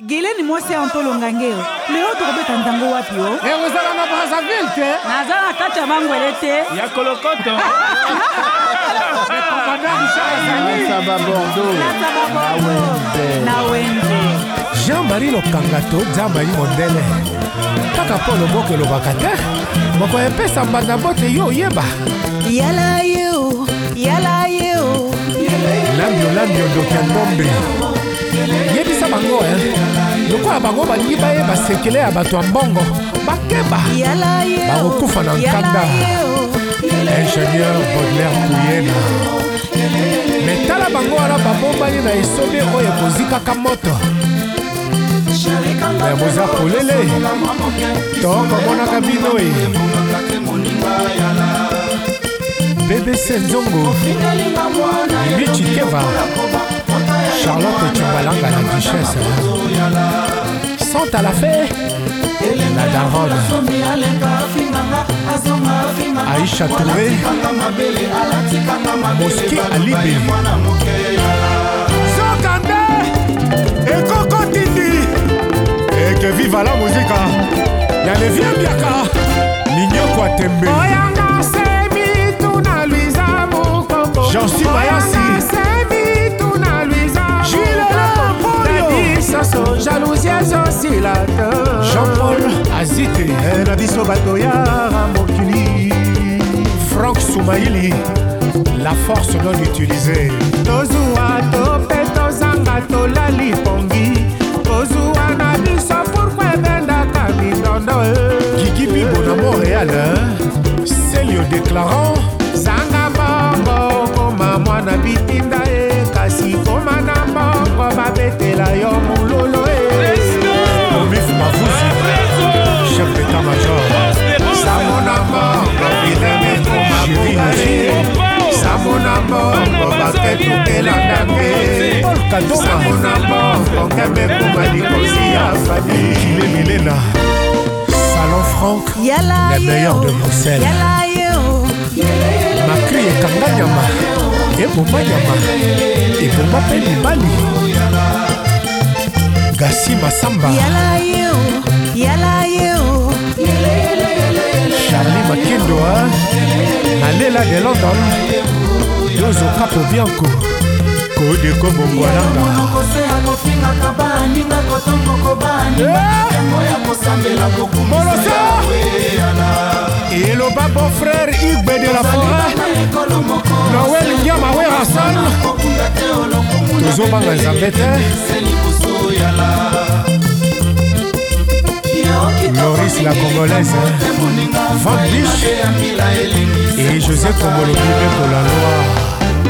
Gileni mwasi antolonga ngeo. Leo tukobeta ntango wapi yo? Uzala na Brazzaville te. Naza na kati ya mangwele te. Ya Kolokoto. Na Wenze. Jean-Marie Lokangato, Jean-Marie Mondele. Kaka Polo Boke lobaka te. Moko epesa mbanda bote yo yeba. Yala yo, yala yo. Lambio Dokian Bombe. Yebisa bango lokola bango balingi bayeba sekele ya bato ya mbongo bakeba bakokufa na nkanda. Ingénieur Baudelaire Kuyena metala bango wana babombani na esobe oyo ekozikaka moto me boza polele tokomonaka bino BBC Nzongo Michi Keva Charlotte Tchumbalanga la duchesse Santa la fée la daronne Aïcha Touré Mosquée Alibé Sokande et Coco Tindi et que viva la musique y'a les vieux biaka Lignoko Atembe Jean-Cy Mayasi jalousie oscillateur Jean-Paul Azité na biso bato ya mokili Franck Soumaïli la force non utilisée tozuwa tope tozanga tolali pongi tozuwa na biso pourkue ebendaka mindondo Guigui Bibo na Montréal Célio déclarant zanga bongo koma mwana bitinda kasi koma na bongo babetela yo mulolo Omif Mavuzi chef d'état-major samona bongo bileme koma bugari samona bongo baketukela ndange samona bongo ngeme koma likosi ya fami Milela Salon Franck les meilleurs de Bruxelles Macri ekanga nyama ebomba nyama ebomba mpe libali Gassi Masamba Charlie Makendo Nalela de London Dozo Capo Bianco Kodeko Mongwalanga Molosa Eloba bon frère Igbe de la forêt Noël Nyamawe Hassan Tozo Banga Zambete Loris la Congolaise Van Biche et José Kongolo Bibé pour la Loire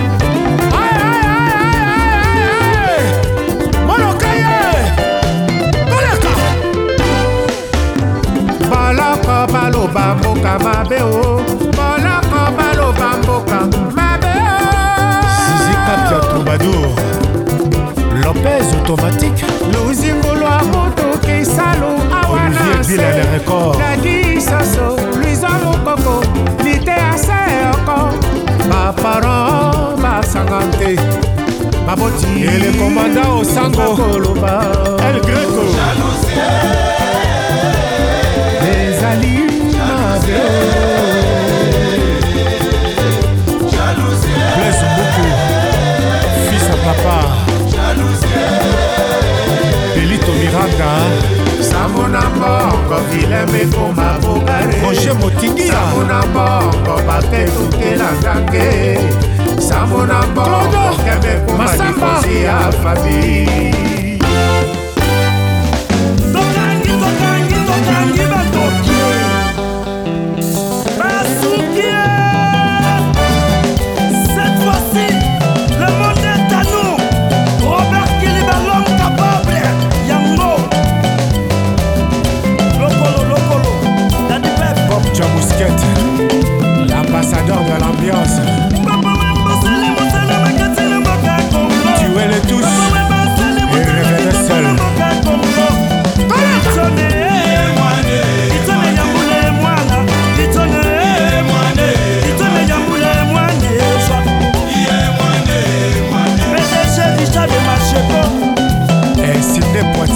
baloba mboka mabe o boloko baloba mboka mabe o Zizi Kapia Troubadour Lopez automatique luzingolo amoto kisalo awana se Dadi Soso Luizo Mokoko Lite Aseoko Baparan Basangante Baboti et le commandant au Sango El Greco Blaise Mboukou fils à papa Belito Miranda Samona Mbongo Vileme Koma Bogare Roger Motingia Samona Mbongo Baketukela Ngange Samona Mbongo Keme Koma Likosi ya Fabi L'ambassadeur de l'ambiance Tu es les tous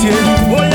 Gautier.